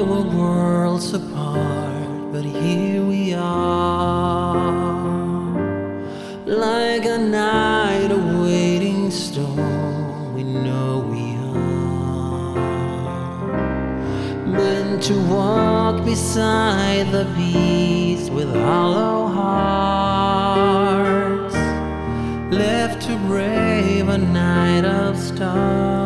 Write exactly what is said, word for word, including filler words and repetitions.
we're worlds apart, but here we are, like a night awaiting storm. We know we are meant to walk beside the beast with hollow hearts, left to brave a night of stars.